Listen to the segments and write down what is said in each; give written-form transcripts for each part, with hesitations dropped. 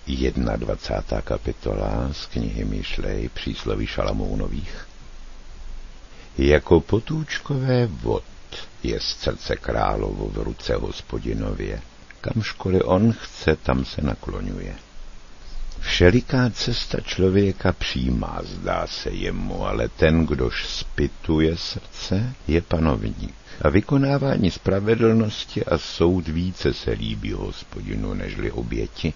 21. kapitola z knihy Myšlej, přísloví Šalamounových. Jako potůčkové vod je srdce královo v ruce Hospodinově, kamškoliv on chce, tam se nakloňuje. Všeliká cesta člověka přijímá, zdá se jemu, ale ten, kdož zpytuje srdce, je panovník. A vykonávání spravedlnosti a soud více se líbí Hospodinu, nežli oběti.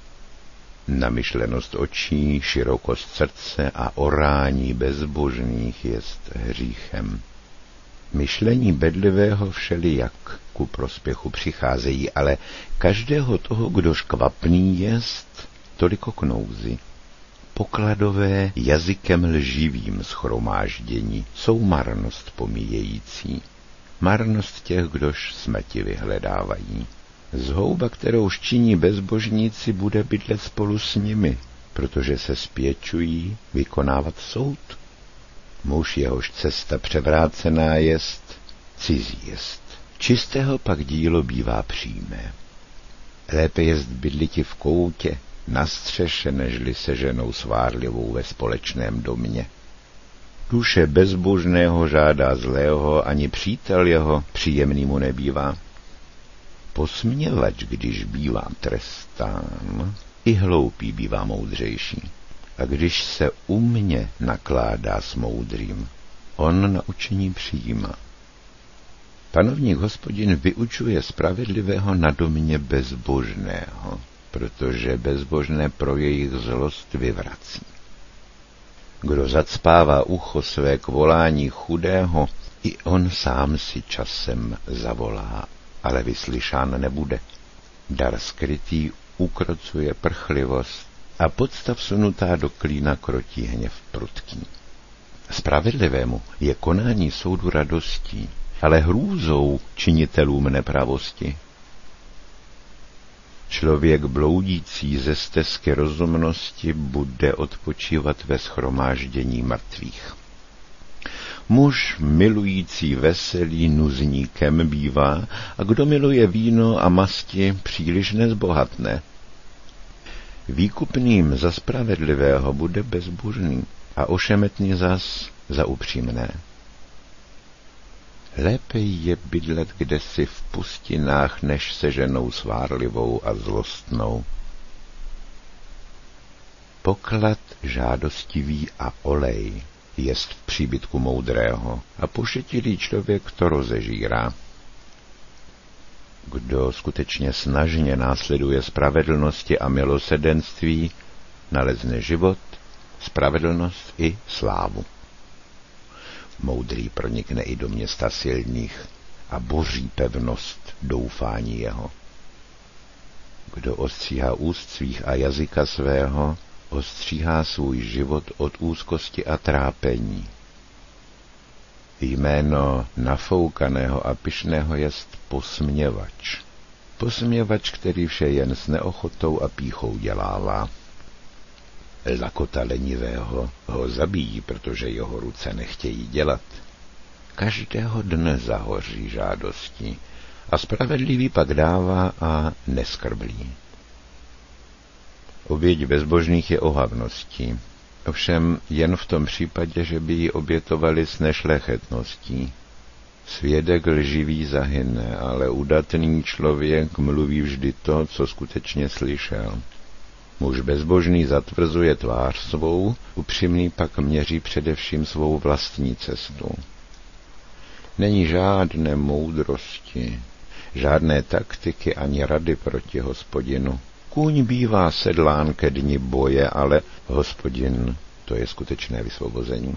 Namyšlenost očí, širokost srdce a orání bezbožných jest hříchem. Myšlení bedlivého všelijak ku prospěchu přicházejí, ale každého toho, kdož kvapný jest, toliko k nouzi. Pokladové jazykem lživým shromáždění jsou marnost pomíjející. Marnost těch, kdož smrti vyhledávají. Zhouba, kterou činí bezbožníci, bude bydlet spolu s nimi, protože se spěčují vykonávat soud. Muž, jehož cesta převrácená jest, cizí jest. Čistého pak dílo bývá přímé. Lépe jest bydliti v koutě, na střeše, nežli se ženou svárlivou ve společném domě. Duše bezbožného žádá zlého, ani přítel jeho příjemný mu nebývá. Posměvač, když bývá trestán, i hloupý bývá moudřejší. A když se umně nakládá s moudrým, on naučení přijímá. Panovník Hospodin vyučuje spravedlivého na domě bezbožného, protože bezbožné pro jejich zlost vyvrací. Kdo zacpává ucho své k volání chudého, i on sám si časem zavolá, ale vyslyšán nebude. Dar skrytý ukrocuje prchlivost a podsta vsunutá do klína krotí hněv prudký. Spravedlivému je konání soudu radostí, ale hrůzou činitelům nepravosti. Člověk bloudící ze stezky rozumnosti bude odpočívat ve shromáždění mrtvých. Muž milující veselí nuzníkem bývá, a kdo miluje víno a masti, příliš nezbohatne. Výkupným za spravedlivého bude bezbožný a ošemetný zas za upřímné. Lépe je bydlet kdesi v pustinách, než se ženou svárlivou a zlostnou. Poklad žádostivý a olej jest v příbytku moudrého a pošetilý člověk to rozežírá. Kdo skutečně snažně následuje spravedlnosti a milosrdenství, nalezne život, spravedlnost i slávu. Moudrý pronikne i do města silných a boří pevnost doufání jeho. Kdo ostříhá úst svých a jazyka svého, ostříhá svůj život od úzkosti a trápení. Jméno nafoukaného a pyšného jest posměvač. Posměvač, který vše jen s neochotou a pýchou dělává. Lakota lenivého ho zabíjí, protože jeho ruce nechtějí dělat. Každého dne zahoří žádostí a spravedlivý pak dává a neskrblí. Oběť bezbožných je ohavností, ovšem jen v tom případě, že by ji obětovali s nešlechetností. Svědek lživý zahyne, ale udatný člověk mluví vždy to, co skutečně slyšel. Muž bezbožný zatvrzuje tvář svou, upřímný pak měří především svou vlastní cestu. Není žádné moudrosti, žádné taktiky ani rady proti Hospodinu. Kůň bývá sedlán ke dni boje, ale Hospodin, to je skutečné vysvobození.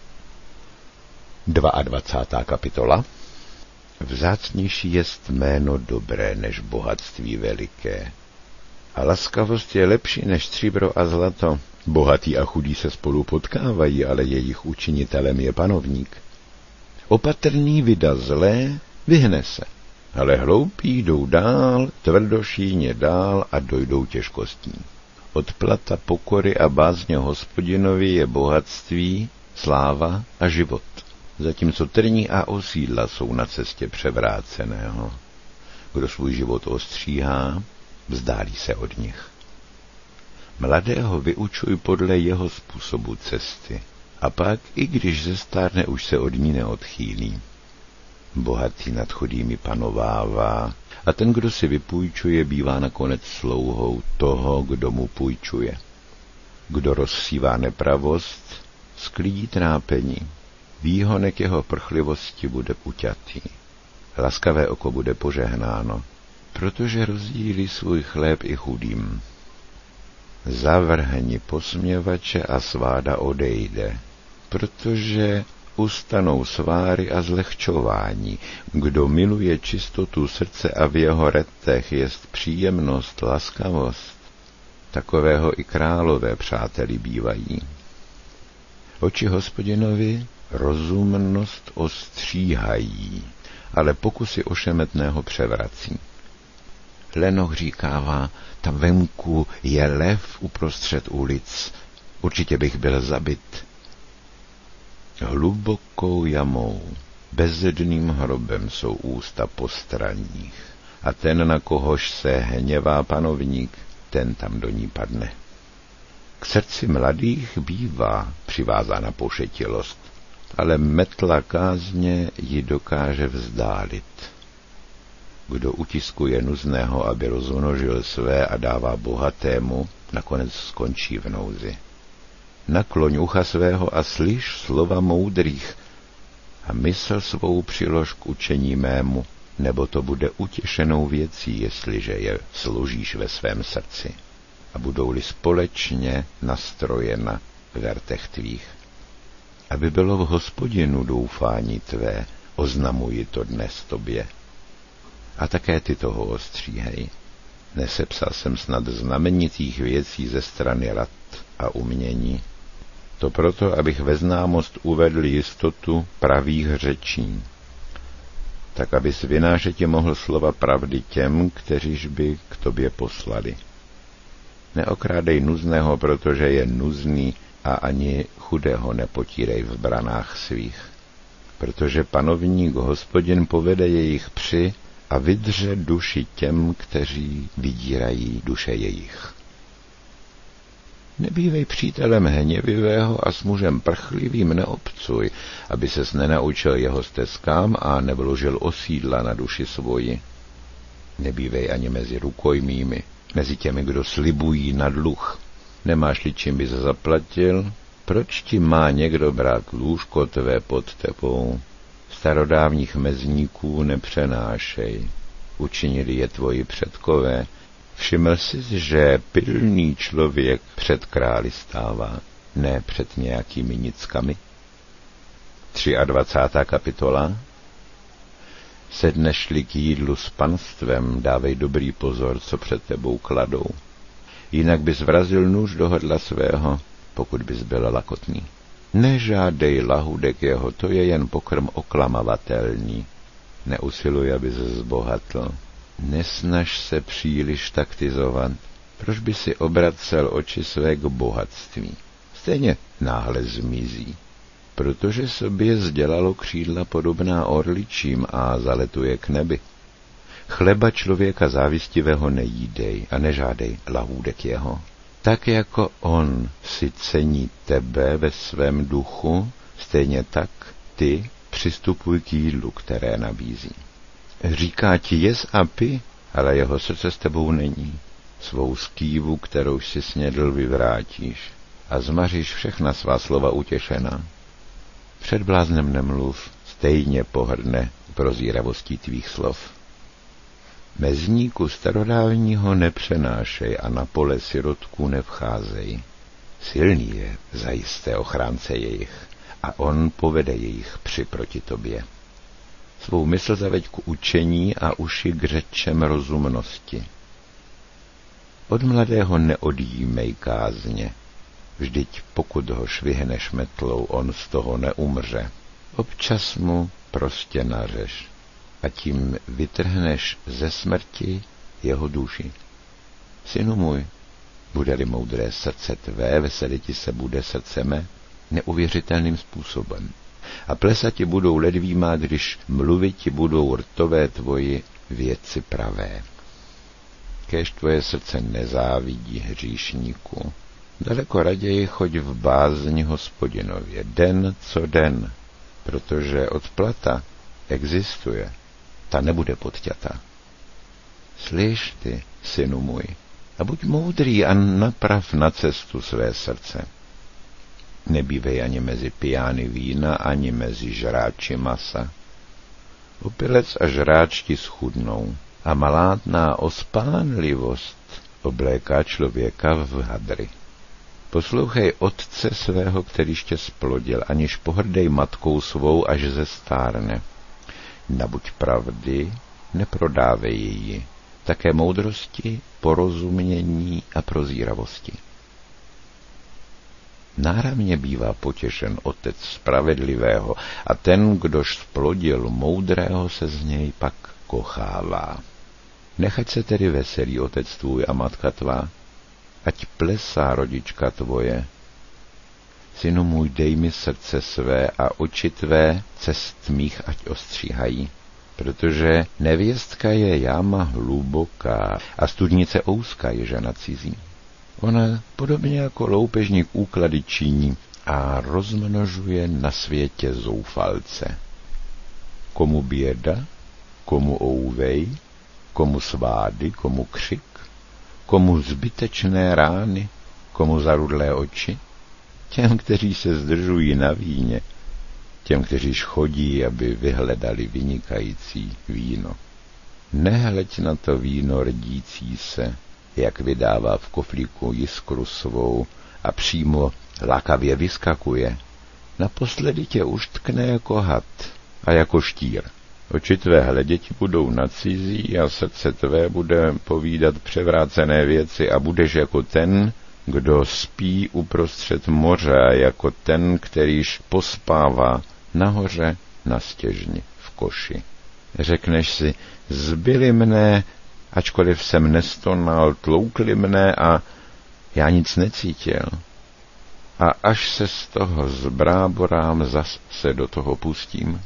22. kapitola. Vzácnější jest jméno dobré než bohatství veliké. A laskavost je lepší než stříbro a zlato. Bohatý a chudý se spolu potkávají, ale jejich učinitelem je panovník. Opatrný vydá zlé, vyhne se, ale hloupí jdou dál, tvrdošíně dál a dojdou těžkostí. Odplata pokory a bázně Hospodinovi je bohatství, sláva a život, zatímco trní a osídla jsou na cestě převráceného. Kdo svůj život ostříhá, vzdálí se od nich. Mladého vyučuj podle jeho způsobu cesty, a pak, i když zestárne, už se od ní neodchýlí. Bohatý nad chudými panovává, a ten, kdo si vypůjčuje, bývá nakonec slouhou toho, kdo mu půjčuje. Kdo rozsívá nepravost, sklidí trápení. Výhonek jeho prchlivosti bude uťatý. Laskavé oko bude požehnáno, protože rozdílí svůj chléb i chudým. Zavrhni posměvače a sváda odejde, protože ustanou sváry a zlehčování. Kdo miluje čistotu srdce a v jeho retech jest příjemnost, laskavost, takového i králové přáteli bývají. Oči Hospodinovi rozumnost ostříhají, ale pokusy ošemetného převrací. Lenoch říkává, tam venku je lev uprostřed ulic, určitě bych byl zabit. Hlubokou jamou, bezedným hrobem jsou ústa postranních, a ten, na kohož se hněvá panovník, ten tam do ní padne. K srdci mladých bývá přivázána pošetilost, ale metla kázně ji dokáže vzdálit. Kdo utiskuje nuzného, aby rozmnožil své a dává bohatému, nakonec skončí v nouzi. Nakloň ucha svého a slyš slova moudrých a mysl svou přilož k učení mému, nebo to bude utěšenou věcí, jestliže je složíš ve svém srdci a budou-li společně nastrojena v vertech tvých. Aby bylo v Hospodinu doufání tvé, oznamuji to dnes tobě. A také ty toho ostříhej. Nesepsal jsem snad znamenitých věcí ze strany rad a umění. To proto, abych ve známost uvedl jistotu pravých řečí, tak abys vynášetě mohl slova pravdy těm, kteříž by k tobě poslali. Neokrádej nuzného, protože je nuzný, a ani chudého nepotírej v branách svých, protože panovník Hospodin povede jejich při a vydře duši těm, kteří vydírají duše jejich. Nebývej přítelem hněvivého a s mužem prchlivým neobcuj, aby ses nenaučil jeho stezkám a nevložil osídla na duši svoji. Nebývej ani mezi rukojmími, mezi těmi, kdo slibují na dluh. Nemáš-li čím bys zaplatil, proč ti má někdo brát lůžko tvé pod tebou? Starodávních mezníků nepřenášej, učinili je tvoji předkové. Všiml jsi, že pilný člověk před králi stává, ne před nějakými nickami? 23. kapitola. Sedneš-li k jídlu s panstvem, dávej dobrý pozor, co před tebou kladou. Jinak bys vrazil nůž do hrdla svého, pokud bys byl lakotný. Nežádej lahůdek jeho, to je jen pokrm oklamavatelný. Neusiluj, abys zbohatl. Nesnaž se příliš taktizovat. Proč by si obracel oči své k bohatství? Stejně náhle zmizí. Protože sobě zdělalo křídla podobná orličím a zaletuje k nebi. Chleba člověka závistivého nejídej a nežádej lahůdek jeho. Tak jako on si cení tebe ve svém duchu, stejně tak ty přistupuj k jídlu, které nabízí. Říká ti jes a pi, ale jeho srdce s tebou není. Svou skývu, kterou si snědl, vyvrátíš a zmaříš všechna svá slova utěšená. Před bláznem nemluv, stejně pohrdne prozíravostí tvých slov. Mezníku starodávního nepřenášej a na pole sirotků nevcházej. Silný je zajisté ochránce jejich a on povede jejich při proti tobě. Svou mysl zaveď k učení a uši k řečem rozumnosti. Od mladého neodjímej kázně, vždyť pokud ho švihneš metlou, on z toho neumře. Občas mu prostě nařeš a tím vytrhneš ze smrti jeho duši. Synu můj, bude-li moudré srdce tvé, veselí ti se bude srdce mé neuvěřitelným způsobem. A plesat ti budou ledvíma, když mluvit ti budou rtové tvoji věci pravé. kéž tvoje srdce nezávidí hříšníku. Daleko raději choď v bázni Hospodinově, den co den, protože odplata existuje, ta nebude podťata. Slyš ty, synu můj, a buď moudrý a naprav na cestu své srdce. Nebývej ani mezi pijány vína, ani mezi žráči masa. Opilec a žráč ti schudnou, a malátná ospánlivost obléká člověka v hadry. Poslouchej otce svého, kterýž tě splodil, aniž pohrdej matkou svou, až zestárne. Nabuď pravdy, neprodávej ji, také moudrosti, porozumění a prozíravosti. Náramně bývá potěšen otec spravedlivého a ten, kdož splodil moudrého, se z něj pak kochává. Nechať se tedy veselí otec tvůj a matka tvá, ať plesá rodička tvoje. Synu můj, dej mi srdce své a oči tvé cest mých ať ostříhají, protože nevěstka je jáma hluboká a studnice ouzká je žena cizí. Ona podobně jako loupežník úklady činí a rozmnožuje na světě zoufalce. Komu běda, komu ouvej, komu svády, komu křik, komu zbytečné rány, komu zarudlé oči, těm, kteří se zdržují na víně, těm, kteříž chodí, aby vyhledali vynikající víno. Nehleď na to víno rdící se, jak vydává v koflíku jiskru svou a přímo lákavě vyskakuje. Naposledy tě uštkne jako had a jako štír. Oči tvé hleděti budou na cizí a srdce tvé bude povídat převrácené věci a budeš jako ten, kdo spí uprostřed moře a jako ten, kterýž pospává nahoře na stěžni v koši. Řekneš si, zbyli mne, ačkoliv jsem nestonal, tloukli mne a já nic necítil. A až se z toho zbráborám, zas se do toho pustím.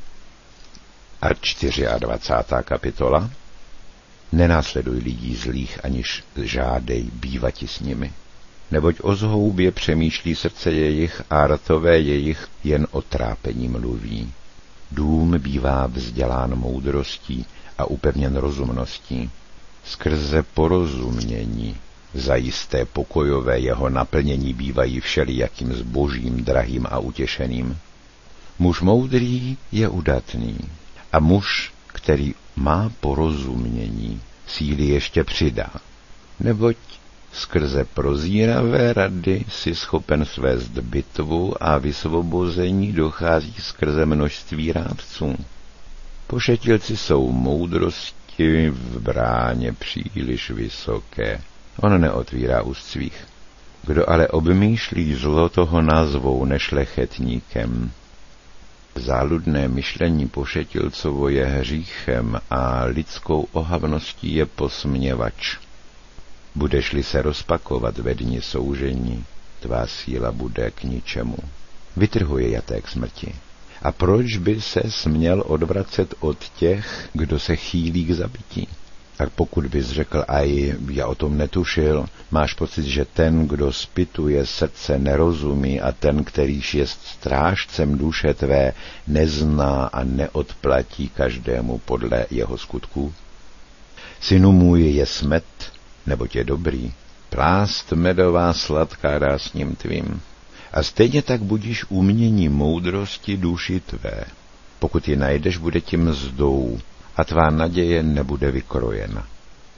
A 24. kapitola. Nenásleduj lidí zlých, aniž žádej bývati s nimi. Neboť o zhoubě přemýšlí srdce jejich a rtové jejich jen o trápení mluví. Dům bývá vzdělán moudrostí a upevněn rozumností. Skrze porozumění zajisté pokojové jeho naplnění bývají všelijakým zbožím, drahým a utěšeným. Muž moudrý je udatný a muž, který má porozumění, síly ještě přidá. Neboť skrze prozíravé rady si schopen svést bitvu a vysvobození dochází skrze množství rádců. Pošetilci jsou moudrosti v bráně příliš vysoké. On neotvírá úst svých. Kdo ale obmýšlí zlo, toho nazvou nešlechetníkem. Záludné myšlení pošetilcovo je hříchem a lidskou ohavností je posměvač. Budeš-li se rozpakovat ve dni soužení, tvá síla bude k ničemu. Vytrhuje jaté k smrti. A proč by se směl odvracet od těch, kdo se chýlí k zabití? A pokud bys řekl, aj já o tom netušil, máš pocit, že ten, kdo zpytuje srdce, nerozumí a ten, kterýž je strážcem duše tvé, nezná a neodplatí každému podle jeho skutků? Synu můj, je smet, neboť je dobrý, plást medová sladká dá s ním tvým. A stejně tak budíš umění moudrosti duši tvé. Pokud ji najdeš, bude ti mzdou a tvá naděje nebude vykrojena.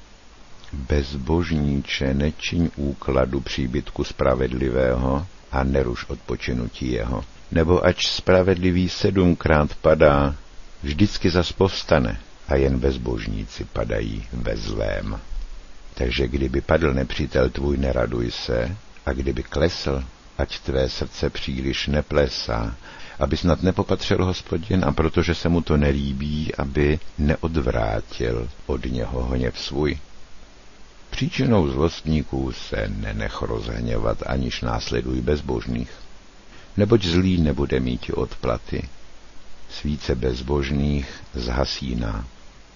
Bezbožníče, nečiň úkladu příbytku spravedlivého a neruš odpočinutí jeho. Nebo ač spravedlivý 7krát padá, vždycky zas povstane a jen bezbožníci padají ve zlém. Takže kdyby padl nepřítel tvůj, neraduj se, a kdyby klesl, ať tvé srdce příliš neplesá, aby snad nepopatřil Hospodin a protože se mu to nelíbí, aby neodvrátil od něho hněv svůj. Příčinou zlostníků se nenech rozhněvat, aniž následuj bezbožných. Neboť zlý nebude mít odplaty. Svíce bezbožných zhasíná.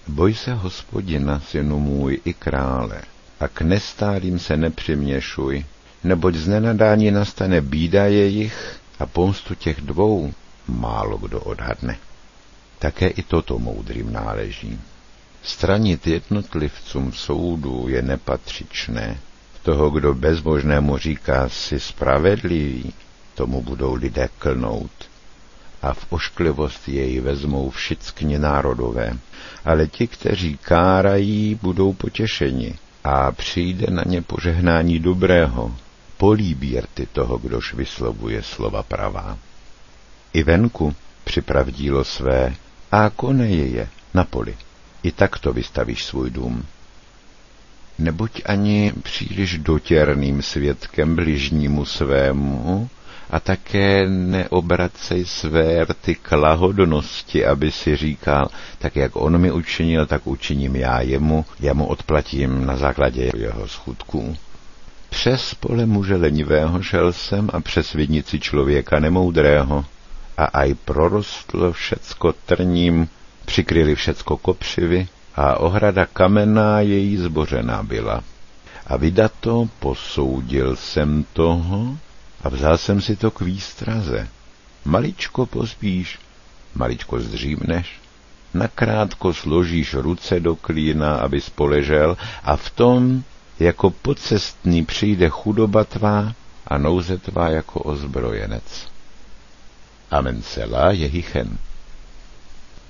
Boj se Hospodina, synu můj, i krále, a k nestálým se nepřiměšuj, neboť z nenadání nastane bída jejich a pomstu těch dvou málo kdo odhadne. Také i toto moudrým náleží. Stranit jednotlivcům soudu je nepatřičné. Toho, kdo bezbožnému říká si spravedlivý, tomu budou lidé klnout. A v ošklivost jej vezmou všichni národové. Ale ti, kteří kárají, budou potěšeni a přijde na ně požehnání dobrého. Políbí rty toho, kdož vyslovuje slova pravá. I venku připrav dílo své a konej je na poli. I takto vystavíš svůj dům. Nebuď ani příliš dotěrným svědkem bližnímu svému a také neobracej své rty k lahodnosti, aby si říkal, tak jak on mi učinil, tak učiním já mu odplatím na základě jeho skutků. Přes pole muže lenivého šel jsem a přes vidnici člověka nemoudrého a aj prorostlo všecko trním, přikryli všecko kopřivy a ohrada kamenná její zbořená byla. A vydato posoudil jsem toho a vzal jsem si to k výstraze. Maličko pospíš, maličko zdřímneš, nakrátko složíš ruce do klína, abys poležel a v tom jako pocestný přijde chudoba tvá a nouze tvá jako ozbrojenec. Amen Selah Jehichen.